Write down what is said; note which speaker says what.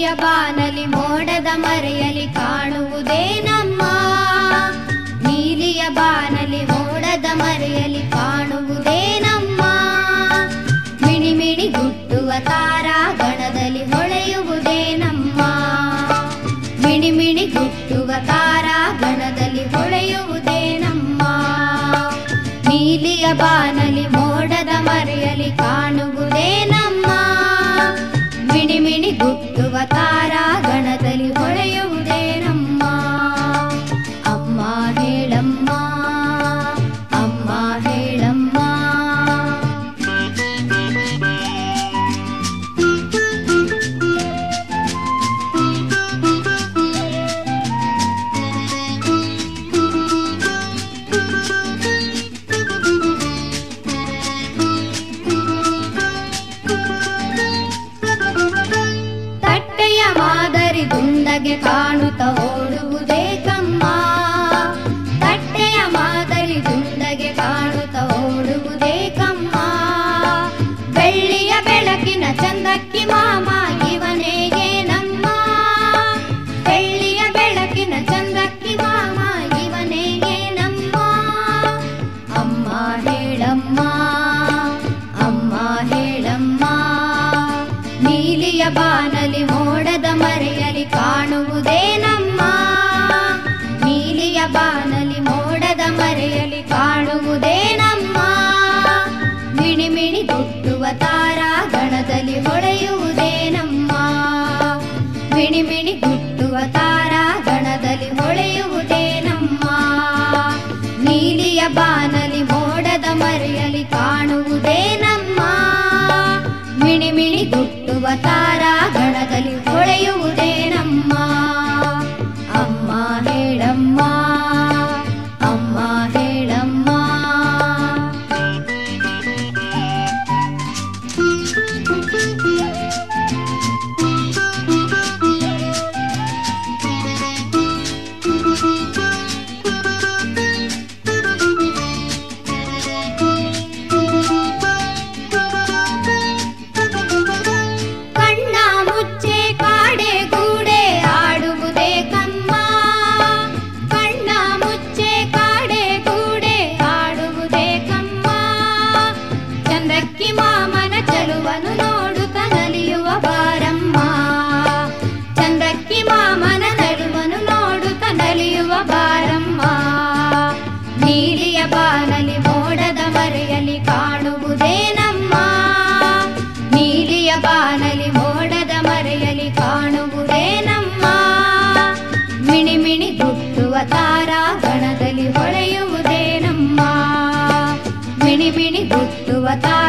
Speaker 1: ಬಾನಲಿ ಮೋಡದ ಮರೆಯಲಿ ಕಾಣುವುದೇ ನಮ್ಮ, ನೀಲಿಯ ಬಾನಲಿ ಮೋಡದ ಮರೆಯಲಿ ಕಾಣುವುದೇ ನಮ್ಮ. ಮಿಣಿ ಮಿಣಿ ಗುಟ್ಟುವ ತಾರಾಗಣದಲ್ಲಿ ಹೊಳೆಯುವುದೇ ನಮ್ಮ, ಮಿಣಿ ಮಿಣಿ ಗುಟ್ಟುವ ತಾರಾಗಣದಲ್ಲಿ ಹೊಳೆಯುವುದೇ ನಮ್ಮ. ನೀಲಿಯ ಬಾನಲಿ ಮೋಡದ ಮರೆಯಲಿ ಕಾಣುವುದೇ ನಮ್ಮ, ಮಿಣಿ ಮಿಣಿ ಗುಟ್ಟುವ ತಾರಾಗಣದಲ್ಲಿ ಹೊಳೆಯುವುದೇ ನಮ್ಮ. ಅಮ್ಮ ಹೇಳಮ್ಮ, ಅಮ್ಮ ಹೇಳಮ್ಮ. ತಟ್ಟೆಯ ಮಾದರಿ ದುಂಡಗೆ ಕಾಣುತ್ತ ಓಡುವುದೇ ಕಮ್ಮ, ತಟ್ಟೆಯ ಮಾದರಿ ದುಂಡಗೆ ಕಾಣುತ್ತ ಓಡುವುದೇ ಕಮ್ಮ. ಬೆಳ್ಳಿಯ ಬೆಳಕಿನ ಚಂದಕ್ಕಿ ಮಾಮ ಇವನೇಗೆ ನಮ್ಮ, ಬೆಳ್ಳಿಯ ಬೆಳಕಿನ ಚಂದಕ್ಕಿ ಮಾಮ ಇವನೇಗೆ ನಮ್ಮ. ಅಮ್ಮ ಹೇಳಮ್ಮ, ಅಮ್ಮ ಹೇಳಮ್ಮ. ನೀಲಿಯ ಬಾನಲಿ ಮೋಡದ ಮರೆಯಲಿ ಕಾಣುವುದೇ ನಮ್ಮ, ನೀಲಿಯ ಬಾನಲಿ ಮೋಡದ ಮರೆಯಲಿ ಕಾಣುವುದೇ ನಮ್ಮ. ಮಿಣಿ ಮಿಣಿ ಗುಟ್ಟುವ ತಾರಾಗಣದಲ್ಲಿ ಹೊಳೆಯುವುದೇ ನಮ್ಮ, ಮಿಣಿ ಮಿಣಿ ಗುಟ್ಟುವ ತಾರಾಗಣದಲ್ಲಿ ಹೊಳೆಯುವುದೇ ನಮ್ಮ. ನೀಲಿಯ ಬಾನಲಿ ಮೋಡದ ಮರೆಯಲಿ ಕಾಣುವುದೇ ನಮ್ಮ, ಮಿಣಿ ಮಿಣಿ ಗುಟ್ಟುವ ತಾರಾಗಣದಲ್ಲಿ ಹೊಳೆಯುವುದೇ ನಮ್ಮ. ಅಮ್ಮ ಹೇಳಮ್ಮ, ಅಮ್ಮ ಹೇಳಮ್ಮ. ಕಣ್ಣ ಮುಚ್ಚೆ ಕಾಡೆ ಗೂಡೆ ಆಡುವುದೇ ಕಮ್ಮ, ಕಣ್ಣ ಮುಚ್ಚೆ ಕಾಡೆ ಗೂಡೆ ಆಡುವುದೇ ಕಮ್ಮ. ಚಂದ್ರಕ್ಕಿ ಮಾಮನ ಚಲುವನು ನೋಡುತ್ತ ನಲಿಯುವ ಬಾರಮ್ಮ, ಚಂದ್ರಕ್ಕಿ ಮಾಮನ ಚಲುವನು ನೋಡುತ್ತ ನಲಿಯುವ ಬಾರಮ್ಮ. ನೀಲಿಯ ಬಾನಲಿ ಮೋಡದ ಮರೆಯಲಿ ಕಾಣುವುದೇ ನಮ್ಮ, ನೀಲಿಯ ಬಾನಲಿ ಮೋಡದ ಮರೆಯಲಿ ಕಾಣುವುದೇ ನಮ್ಮ. ಮಿಣಿ ಮಿಣಿ ಗುಟ್ಟುವ ತಾರಾಗಣದಲ್ಲಿ ಹೊಳೆಯುವುದೇ ನಮ್ಮ, ಮಿಣಿ ಮಿಣಿ ಗುಟ್ಟುವ ತಾರ